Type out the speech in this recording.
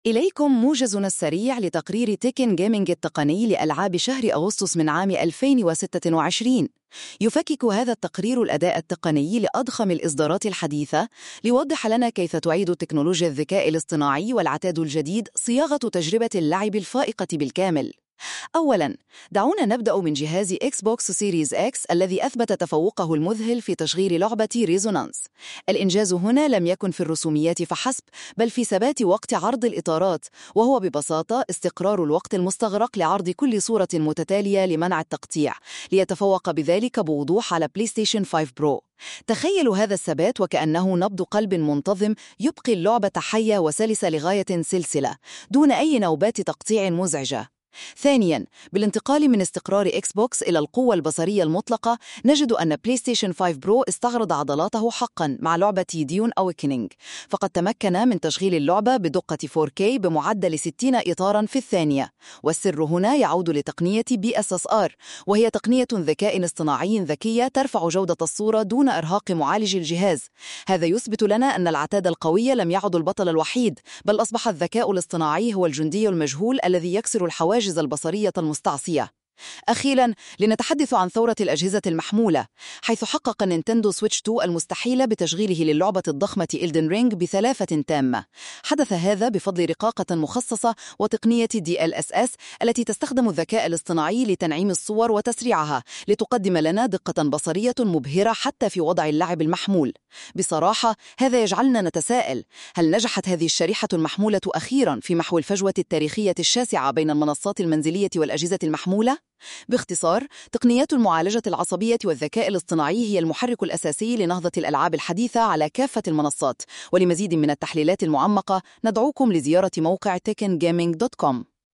إليكم موجزنا السريع لتقرير تيكن جيمنج التقني لألعاب شهر أغسطس من عام 2026. يفكك هذا التقرير الأداء التقني لأضخم الإصدارات الحديثة ليوضح لنا كيف تعيد تكنولوجيا الذكاء الاصطناعي والعتاد الجديد صياغة تجربة اللعب الفائقة بالكامل. أولاً، دعونا نبدأ من جهاز إكسبوكس سيريز إكس الذي أثبت تفوقه المذهل في تشغيل لعبة ريزونانس. الإنجاز هنا لم يكن في الرسوميات فحسب، بل في ثبات وقت عرض الإطارات، وهو ببساطة استقرار الوقت المستغرق لعرض كل صورة متتالية لمنع التقطيع، ليتفوق بذلك بوضوح على بلاي ستيشن 5 برو. تخيلوا هذا الثبات وكأنه نبض قلب منتظم يبقي اللعبة حية وسلسة لغاية سلسلة، دون أي نوبات تقطيع مزعجة. ثانياً، بالانتقال من استقرار إكس بوكس إلى القوة البصرية المطلقة، نجد أن بلاي ستيشن 5 برو استغرد عضلاته حقاً مع لعبة ديون أويكنينج، فقد تمكن من تشغيل اللعبة بدقة 4K بمعدل 60 إطاراً في الثانية. والسر هنا يعود لتقنية BSSR، وهي تقنية ذكاء اصطناعي ذكية ترفع جودة الصورة دون إرهاق معالج الجهاز. هذا يثبت لنا أن العتاد القوي لم يعد البطل الوحيد، بل أصبح الذكاء الاصطناعي هو الجندي المجهول الذي يكسر الحواجز البصرية المستعصية. أخيراً، لنتحدث عن ثورة الأجهزة المحمولة، حيث حقق نينتندو سويتش 2 المستحيل بتشغيله للعبة الضخمة إلدن رينج بثلاثة تامة. حدث هذا بفضل رقاقة مخصصة وتقنية DLSS التي تستخدم الذكاء الاصطناعي لتنعيم الصور وتسريعها، لتقدم لنا دقة بصرية مبهرة حتى في وضع اللعب المحمول. بصراحة، هذا يجعلنا نتساءل: هل نجحت هذه الشريحة المحمولة أخيراً في محو الفجوة التاريخية الشاسعة بين المنصات المنزلية والأجهزة المحمولة؟ باختصار، تقنيات المعالجة العصبية والذكاء الاصطناعي هي المحرك الأساسي لنهضة الألعاب الحديثة على كافة المنصات. ولمزيد من التحليلات المعمقة، ندعوكم لزيارة موقع techngaming.com.